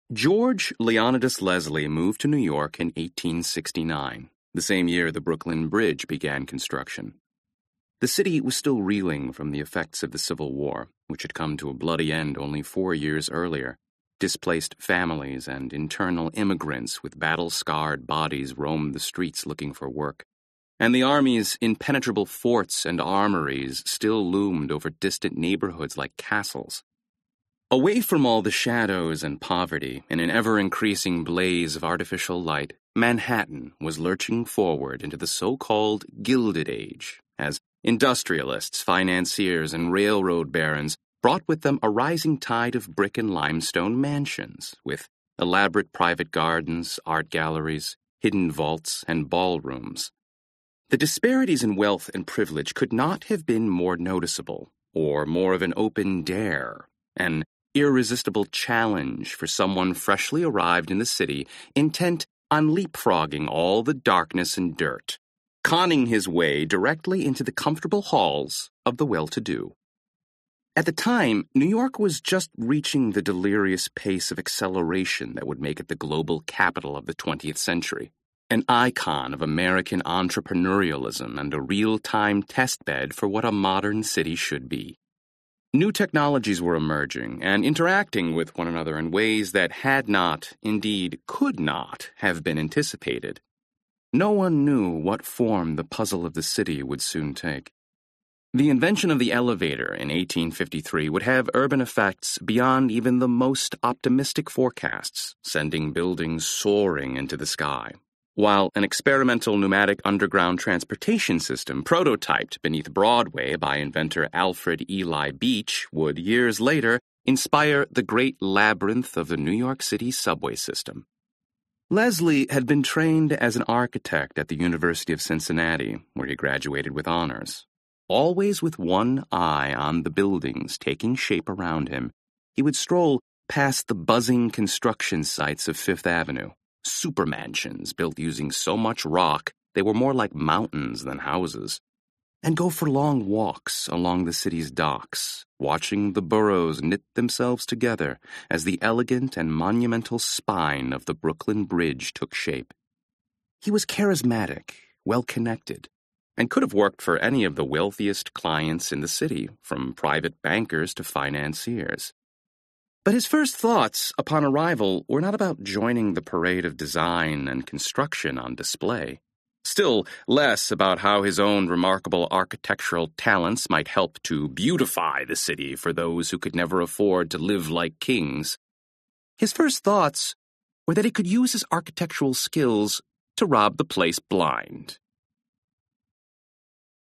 George Leonidas Leslie moved to New York in 1869, the same year the Brooklyn Bridge began construction. The city was still reeling from the effects of the Civil War, which had come to a bloody end only 4 years earlier. Displaced families and internal immigrants with battle-scarred bodies roamed the streets looking for work, and the Army's impenetrable forts and armories still loomed over distant neighborhoods like castles. Away from all the shadows and poverty, in an ever-increasing blaze of artificial light, Manhattan was lurching forward into the so-called Gilded Age, as industrialists, financiers, and railroad barons brought with them a rising tide of brick and limestone mansions, with elaborate private gardens, art galleries, hidden vaults, and ballrooms. The disparities in wealth and privilege could not have been more noticeable, or more of an open dare, an irresistible challenge for someone freshly arrived in the city, intent on leapfrogging all the darkness and dirt, conning his way directly into the comfortable halls of the well-to-do. At the time, New York was just reaching the delirious pace of acceleration that would make it the global capital of the 20th century, an icon of American entrepreneurialism and a real-time testbed for what a modern city should be. New technologies were emerging and interacting with one another in ways that had not, indeed could not, have been anticipated. No one knew what form the puzzle of the city would soon take. The invention of the elevator in 1853 would have urban effects beyond even the most optimistic forecasts, sending buildings soaring into the sky, while an experimental pneumatic underground transportation system prototyped beneath Broadway by inventor Alfred Ely Beach would, years later, inspire the great labyrinth of the New York City subway system. Leslie had been trained as an architect at the University of Cincinnati, where he graduated with honors. Always with one eye on the buildings taking shape around him, he would stroll past the buzzing construction sites of Fifth Avenue, supermansions built using so much rock they were more like mountains than houses, and go for long walks along the city's docks, watching the boroughs knit themselves together as the elegant and monumental spine of the Brooklyn Bridge took shape. He was charismatic, well-connected, and could have worked for any of the wealthiest clients in the city, from private bankers to financiers. But his first thoughts upon arrival were not about joining the parade of design and construction on display, still less about how his own remarkable architectural talents might help to beautify the city for those who could never afford to live like kings. His first thoughts were that he could use his architectural skills to rob the place blind,